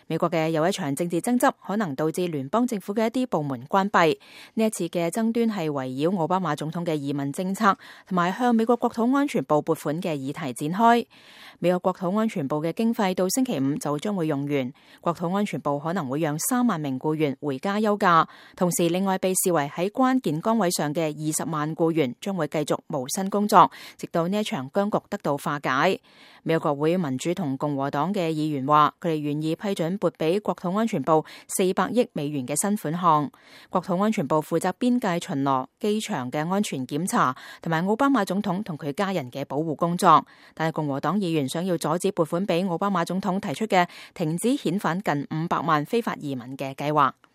美國嘅有一場政治爭執，可能導致聯邦政府嘅一啲部門關閉。呢一次嘅爭端係圍繞奧巴馬總統嘅移民政策同埋向美國國土安全部撥款嘅議題展開。美國國土安全部嘅經費到星期五就將會用完，國土安全部可能會讓3萬名僱員回家休假，同時另外被視為喺關鍵崗位上嘅20萬僱員將會繼續無薪工作，直到呢一場僵局得到化解。美國國會民主同共和黨嘅議員話，佢哋願意批准撥俾國土安全部400億美元嘅新款項。國土安全部負責邊界巡邏、機場嘅安全檢查同埋奧巴馬總統同佢家人嘅保護工作，但係共和黨議員想要阻止撥款俾奧巴馬總統提出嘅停止遣返近500萬非法移民嘅計劃。